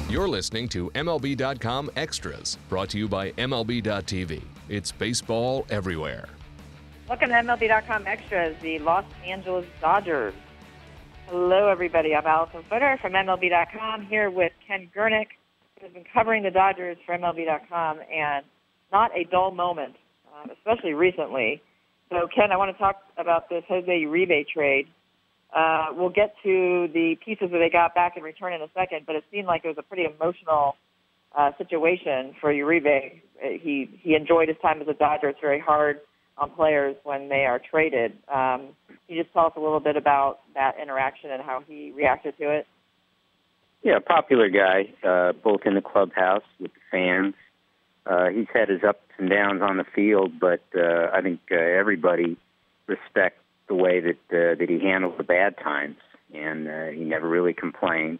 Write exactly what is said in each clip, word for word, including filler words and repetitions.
You're listening to M L B dot com Extras, brought to you by M L B dot T V. It's baseball everywhere. Welcome to M L B dot com Extras, the Los Angeles Dodgers. Hello, everybody. I'm Allison Footer from M L B dot com here with Ken Gernick, who's been covering the Dodgers for M L B dot com, and not a dull moment, um, especially recently. So, Ken, I want to talk about this Jose Uribe trade. Uh, we'll get to the pieces that they got back in return in a second, but it seemed like it was a pretty emotional uh, situation for Uribe. He he enjoyed his time as a Dodger. It's very hard on players when they are traded. Um, can you just tell us a little bit about that interaction and how he reacted to it? Yeah, popular guy, uh, both in the clubhouse with the fans. Uh, he's had his ups and downs on the field, but uh, I think uh, everybody respects the way that uh, that he handled the bad times, and uh, he never really complained.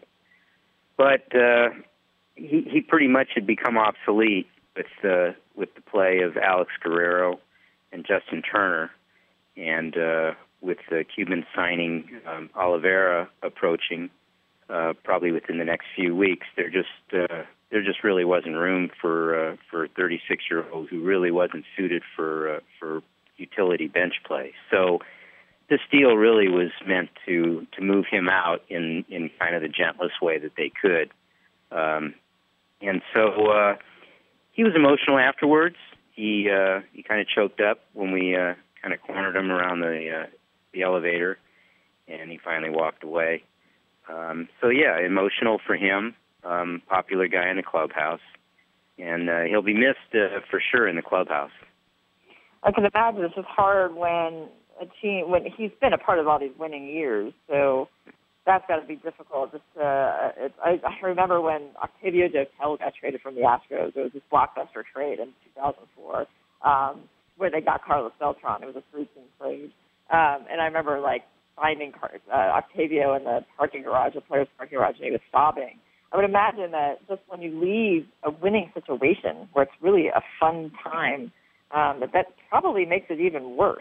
But uh, he he pretty much had become obsolete with uh, with the play of Alex Guerrero and Justin Turner, and uh, with the Cuban signing um, Oliveira approaching, uh, probably within the next few weeks, there just uh, there just really wasn't room for uh, for a thirty-six-year-old who really wasn't suited for uh, for utility bench play. So this deal really was meant to, to move him out in, in kind of the gentlest way that they could. Um, and so uh, he was emotional afterwards. He uh, he kind of choked up when we uh, kind of cornered him around the uh, the elevator, and he finally walked away. Um, so, yeah, emotional for him, um, popular guy in the clubhouse, and uh, he'll be missed uh, for sure in the clubhouse. I can imagine it's just hard when a team, when he's been a part of all these winning years, so that's got to be difficult. Just uh, it, I, I remember when Octavio Dotel got traded from the Astros. It was this blockbuster trade in two thousand four, um, where they got Carlos Beltran. It was a three-team trade, um, and I remember like finding uh, Octavio in the parking garage, the players' parking garage, and he was sobbing. I would imagine that just when you leave a winning situation where it's really a fun time, um, that that probably makes it even worse.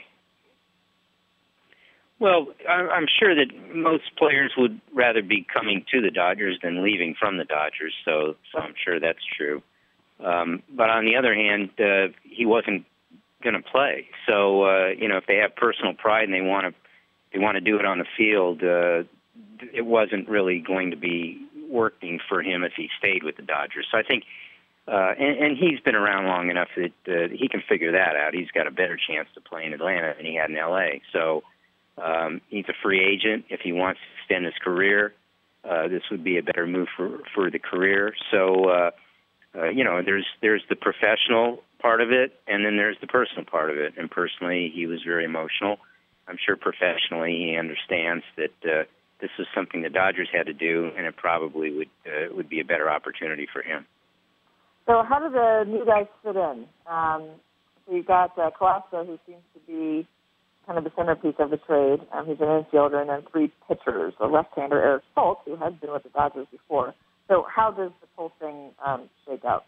Well, I'm sure that most players would rather be coming to the Dodgers than leaving from the Dodgers, so, so I'm sure that's true. Um, but on the other hand, uh, he wasn't going to play. So, uh, you know, if they have personal pride and they want to they want to do it on the field, uh, it wasn't really going to be working for him if he stayed with the Dodgers. So I think, uh, and, and he's been around long enough that uh, he can figure that out. He's got a better chance to play in Atlanta than he had in L A. So Um, he's a free agent. If he wants to extend his career, uh, this would be a better move for, for the career. So, uh, uh, you know, there's there's the professional part of it, and then there's the personal part of it. And personally, he was very emotional. I'm sure professionally he understands that uh, this was something the Dodgers had to do, and it probably would uh, would be a better opportunity for him. So how do the new guys fit in? Um, so you've got uh, Costa, who seems to be kind of the centerpiece of the trade. Um, he's an infielder, and then three pitchers. A left-hander, Eric Stoltz, who has been with the Dodgers before. So how does this whole thing um, shake out?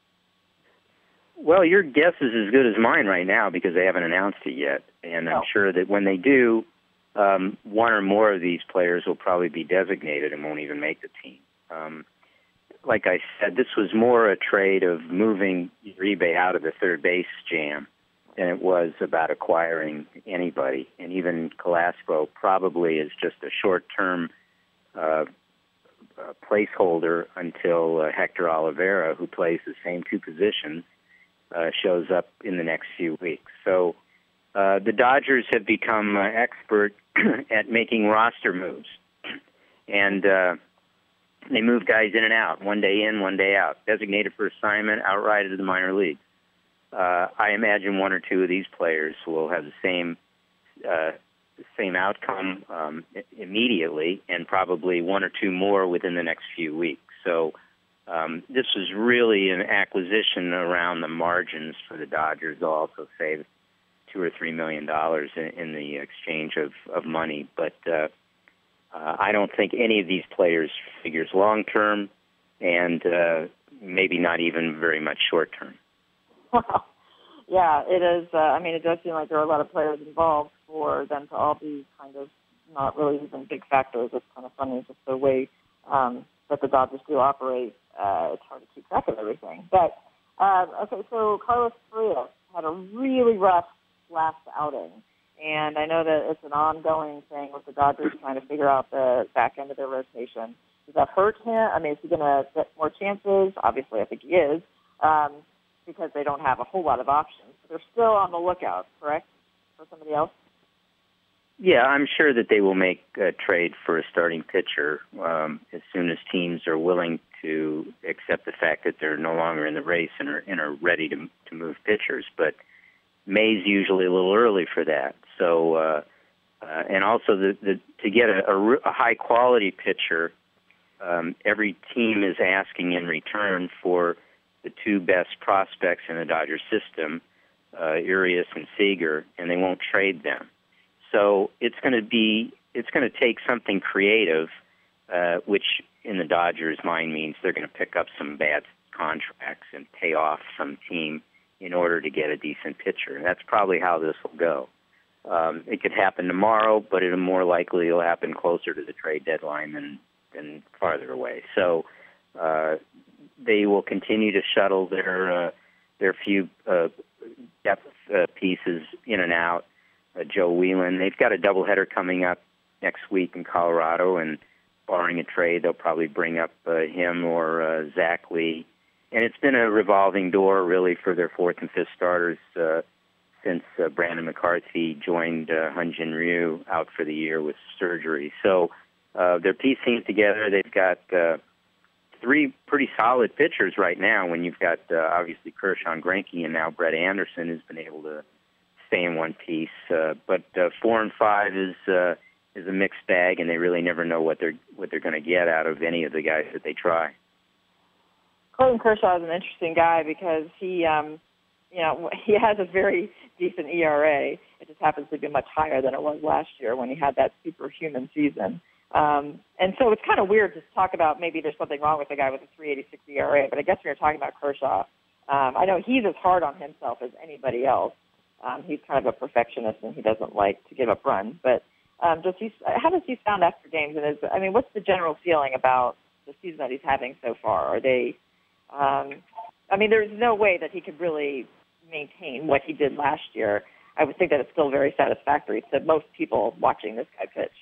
Well, your guess is as good as mine right now because they haven't announced it yet. And I'm no. sure that when they do, um, one or more of these players will probably be designated and won't even make the team. Um, like I said, this was more a trade of moving Uribe out of the third base jam than it was about acquiring anybody. And even Colasco probably is just a short-term uh, uh, placeholder until uh, Hector Oliveira, who plays the same two positions, uh, shows up in the next few weeks. So uh, the Dodgers have become uh, expert at making roster moves. And uh, they move guys in and out, one day in, one day out, designated for assignment, outright to the minor leagues. Uh, I imagine one or two of these players will have the same uh, same outcome um, immediately, and probably one or two more within the next few weeks. So um, this was really an acquisition around the margins for the Dodgers. They'll also save two or three million dollars in, in the exchange of, of money. But uh, uh, I don't think any of these players figures long term, and uh, maybe not even very much short term. Well, yeah, it is. Uh, I mean, it does seem like there are a lot of players involved for them to all be kind of not really even big factors. It's kind of funny, just the way um, but the Dodgers do operate. Uh, it's hard to keep track of everything. But, um, okay, so Carlos Correa had a really rough last outing. And I know that it's an ongoing thing with the Dodgers trying to figure out the back end of their rotation. Does that hurt him? I mean, is he going to get more chances? Obviously, I think he is, um, because they don't have a whole lot of options. But they're still on the lookout, correct, for somebody else? Yeah, I'm sure that they will make a trade for a starting pitcher um, as soon as teams are willing to accept the fact that they're no longer in the race and are, and are ready to, to move pitchers. But May's usually a little early for that. So, uh, uh, and also the, the, to get a, a, a high-quality pitcher, um, every team is asking in return for the two best prospects in the Dodger system, uh, Urias and Seager, and they won't trade them. So it's going to be, it's going to take something creative, uh, which in the Dodgers' mind means they're going to pick up some bad contracts and pay off some team in order to get a decent pitcher. And that's probably how this will go. Um, it could happen tomorrow, but it'll more likely it'll happen closer to the trade deadline than, than farther away. So uh, they will continue to shuttle their uh, their few uh, depth uh, pieces in and out. Uh, Joe Whelan. They've got a doubleheader coming up next week in Colorado, and barring a trade, they'll probably bring up uh, him or uh, Zach Lee. And it's been a revolving door, really, for their fourth and fifth starters uh, since uh, Brandon McCarthy joined uh, Hyun-Jin Ryu out for the year with surgery. So uh, they're piecing together. They've got uh, three pretty solid pitchers right now when you've got, uh, obviously, Kershaw and Greinke, and now Brett Anderson has been able to stay in one piece. Uh, but uh, four and five is uh, is a mixed bag, and they really never know what they're what they're going to get out of any of the guys that they try. Clayton Kershaw is an interesting guy because he, um, you know, he has a very decent E R A. It just happens to be much higher than it was last year when he had that superhuman season. Um, and so it's kind of weird to talk about maybe there's something wrong with a guy with a three eighty-six E R A. But I guess when you're talking about Kershaw, um, I know he's as hard on himself as anybody else. Um, he's kind of a perfectionist, and he doesn't like to give up runs. But um, does he? How does he sound after games? And is, I mean, what's the general feeling about the season that he's having so far? Are they? Um, I mean, there's no way that he could really maintain what he did last year. I would think that it's still very satisfactory to most people watching this guy pitch.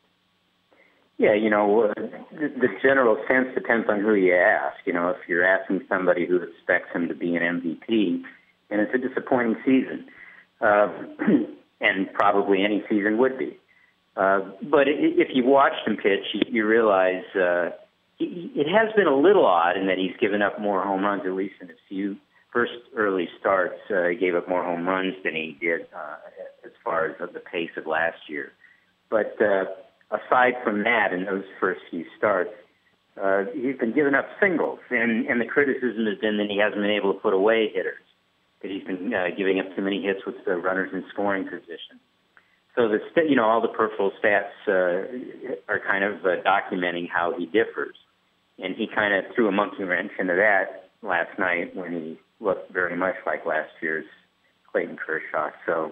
Yeah, you know, uh, the, the general sense depends on who you ask. You know, if you're asking somebody who expects him to be an M V P, and it's a disappointing season. Uh, and probably any season would be. Uh, but if you watched him pitch, you, you realize uh, he, it has been a little odd in that he's given up more home runs, at least in his few first early starts. Uh, he gave up more home runs than he did uh, as far as the pace of last year. But uh, aside from that, in those first few starts, uh, he's been giving up singles, and, and the criticism has been that he hasn't been able to put away hitters, that he's been uh, giving up too many hits with the runners in scoring position. So the st- you know all the peripheral stats uh, are kind of uh, documenting how he differs, and he kind of threw a monkey wrench into that last night when he looked very much like last year's Clayton Kershaw. So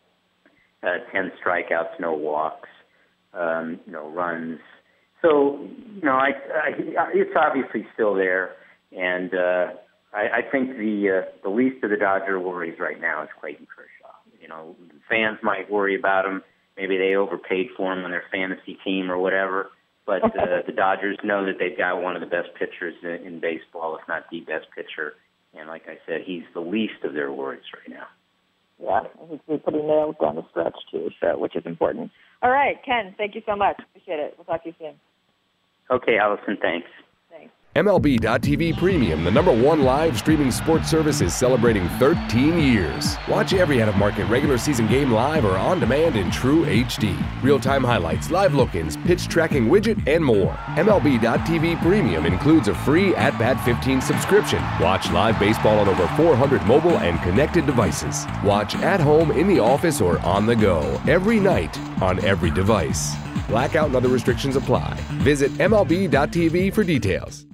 uh, ten strikeouts, no walks, um, no runs. So you know I, I, it's obviously still there, and. Uh, I, I think the uh, the least of the Dodger worries right now is Clayton Kershaw. You know, fans might worry about him. Maybe they overpaid for him on their fantasy team or whatever. But uh, the Dodgers know that they've got one of the best pitchers in, in baseball, if not the best pitcher. And like I said, he's the least of their worries right now. Yeah, he's putting nails down the stretch too, so which is important. All right, Ken, thank you so much. Appreciate it. We'll talk to you soon. Okay, Allison, thanks. Thanks. M L B dot T V Premium, the number one live streaming sports service, is celebrating thirteen years. Watch every out-of-market regular season game live or on demand in true H D. Real-time highlights, live look-ins, pitch tracking widget, and more. M L B dot T V Premium includes a free At Bat fifteen subscription. Watch live baseball on over four hundred mobile and connected devices. Watch at home, in the office, or on the go every night on every device. Blackout and other restrictions apply. Visit M L B dot T V for details.